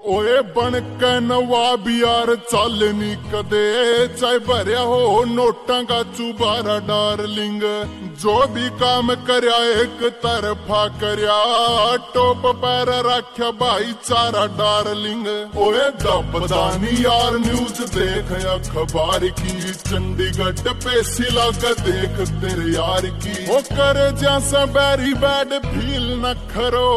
ओए बन के नवाब यार चल नी कदे, चाहे भरया हो नोटा का चुबारा डार्लिंग। जो भी काम करया एक तरफा करया, टोप पैर रख्या भाईचारा डार्लिंग। ओए दबदानी यार न्यूज देख अखबार की, चंडीगढ़ पे सिलाग देख तेरे यार की। ओ करे जैसा बैरी बैड फील न करो,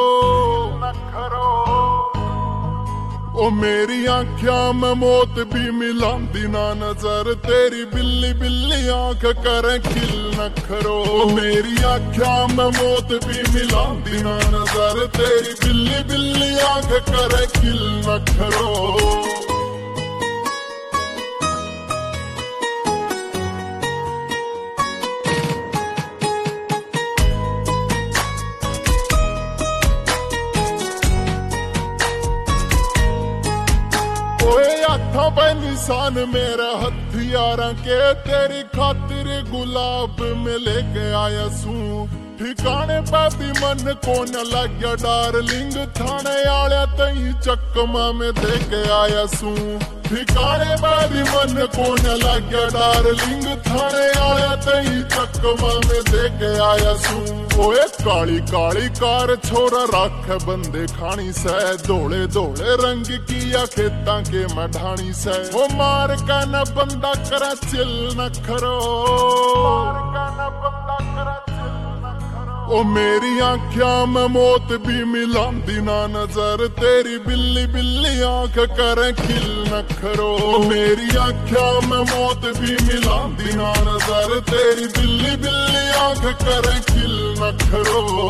ओ मेरी आँखिया में मौत भी मिलांदी ना नजर, तेरी बिल्ली बिल्ली आँख करे खिल न करो। मेरी आँखिया में मौत भी मिलांदी ना नजर, तेरी बिल्ली बिल्ली आँख करे खिल न करो। ओए हाथों पे निशान मेरा हथियारा के, तेरी खातिर गुलाब में लेके आया सू। ठिकाने पे भी मन को न लग गया डार्लिंग, थाने आया तई चकमा में दे के आया सू। ठिकाने पे भी मन को न लग गया डार्लिंग, थाने आया तई चकमा में दे के आया सू। ओए काली काली कार छोरा रख बंदे खानी से, धोले धोले रंग किया खेता के मढ़ानी से। ओ मार का न बंदा करा चिल न करो, ओ मेरी आँखिया में मौत भी मिलांदी ना नजर, तेरी बिल्ली बिल्ली आँख करे खिल न करो। मेरी आँखिया में मौत भी मिलांदी ना नजर, तेरी बिल्ली बिल्ली आँख करे खिल न करो।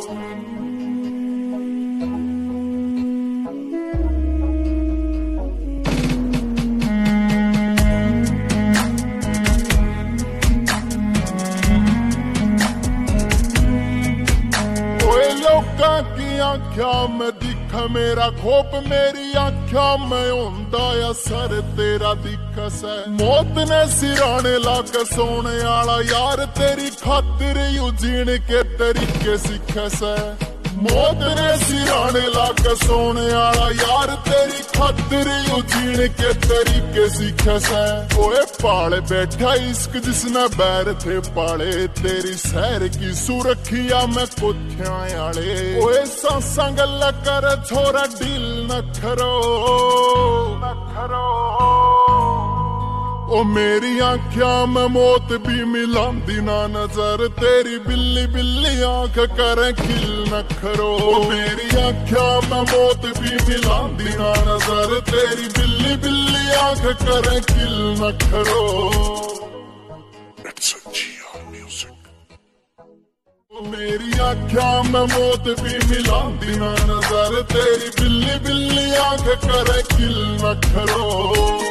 की आँख्या में दिखा मेरा खोप, मेरी आँख्या में होंदा असर तेरा दिखस है। मौत ने सिराने लाक सोने आला यार, तेरी खातिर यू जीने के तरीके सिखस है। मौत ने सिराने लाक सोने आला यार, तेरी खातिर यू जीने के तरीके सिखस है। ओए पाले बैठा इश्क जिसने बैर थे पाले, तेरी सैर की सुरखिया में कुत्थिया आले। ओए सांसा गल कर छोरा डील न करो, ओ मेरी आँखिया में मौत भी मिलांदी ना नजर, तेरी बिल्ली बिल्ली आँख करे खिल न करो। मेरी आँखिया में मौत भी मिलांदी ना नजर, तेरी बिल्ली बिल्ली आँख करे खिल न करो। मेरी आँखिया में मौत भी मिलांदी ना नजर, तेरी बिल्ली बिल्ली आँख करे खिल न करो।